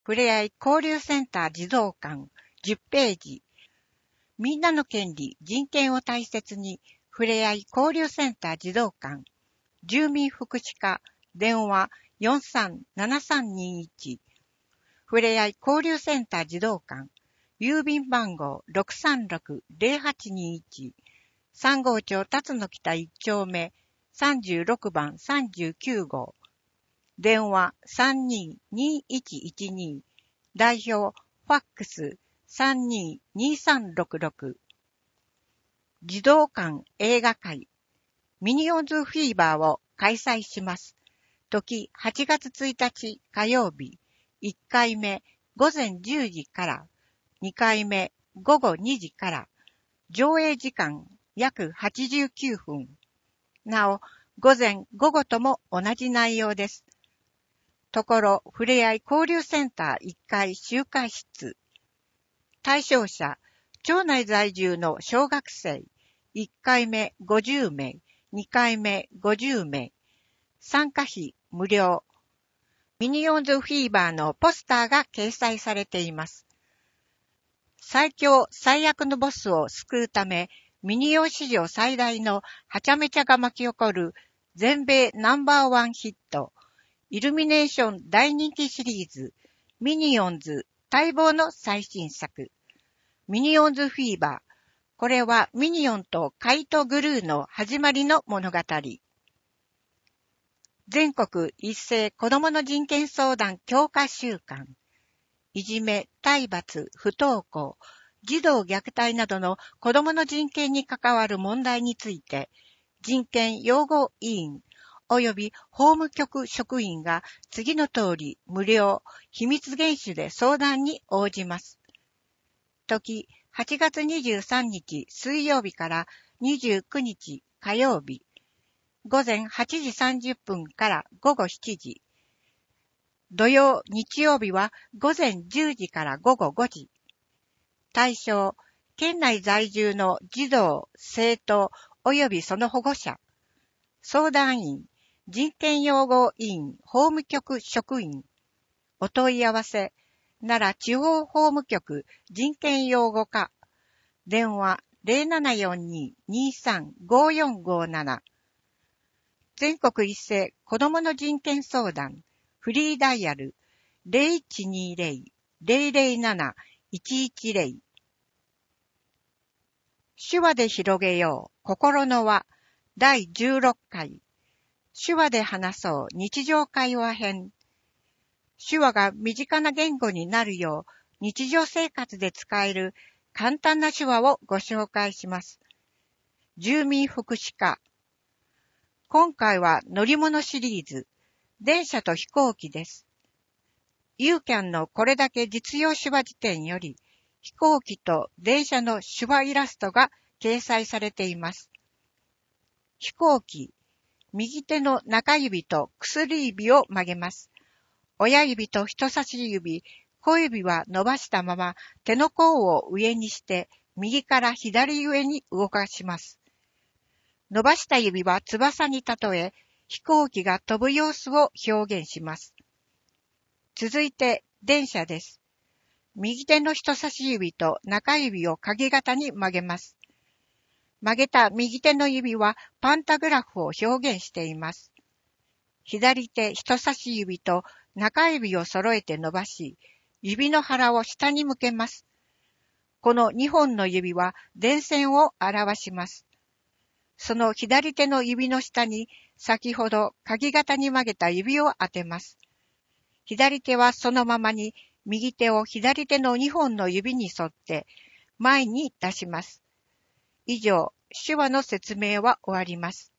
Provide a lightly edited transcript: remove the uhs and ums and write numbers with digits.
ふれあい交流センター児童館10ページ。みんなの権利、人権を大切に、ふれあい交流センター児童館。住民福祉課、電話437321。ふれあい交流センター児童館。郵便番号 636-0821。三郷町辰野北1丁目36番39号。電話322112。代表、ファックス322366。児童館映画会、ミニオンズフィーバーを開催します。時8月1日火曜日、1回目午前10時から、2回目午後2時から、上映時間約89分。なお、午前午後とも同じ内容です。ところ、ふれあい交流センター1階集会室。対象者、町内在住の小学生、1回目50名、2回目50名。参加費無料。ミニオンズフィーバーのポスターが掲載されています。最強最悪のボスを救うため、ミニオン史上最大のはちゃめちゃが巻き起こる全米ナンバーワンヒット。イルミネーション大人気シリーズ、ミニオンズ待望の最新作。ミニオンズフィーバー。これはミニオンとカイトグルーの始まりの物語。全国一斉子どもの人権相談強化週間。いじめ、体罰、不登校、児童虐待などの子どもの人権に関わる問題について、人権擁護委員、及び法務局職員が次の通り無料、秘密厳守で相談に応じます。時、8月23日水曜日から29日火曜日、午前8時30分から午後7時。土曜、日曜日は午前10時から午後5時。対象、県内在住の児童、生徒、及びその保護者。相談員、人権擁護委員法務局職員。お問い合わせ、奈良地方法務局人権擁護課。電話0742-235457。全国一斉子どもの人権相談。フリーダイヤル 0120-007-110。手話で広げよう心の輪第16回。手話で話そう日常会話編。手話が身近な言語になるよう日常生活で使える簡単な手話をご紹介します。住民福祉課。今回は乗り物シリーズ、電車と飛行機です。ユーキャンのこれだけ実用手話辞典より、飛行機と電車の手話イラストが掲載されています。飛行機、右手の中指と薬指を曲げます。親指と人差し指、小指は伸ばしたまま手の甲を上にして右から左上に動かします。伸ばした指は翼に例え、飛行機が飛ぶ様子を表現します。続いて電車です。右手の人差し指と中指を鍵型に曲げます。曲げた右手の指はパンタグラフを表現しています。左手人差し指と中指を揃えて伸ばし、指の腹を下に向けます。この2本の指は電線を表します。その左手の指の下に先ほど鍵型に曲げた指を当てます。左手はそのままに右手を左手の2本の指に沿って前に出します。以上、手話の説明は終わります。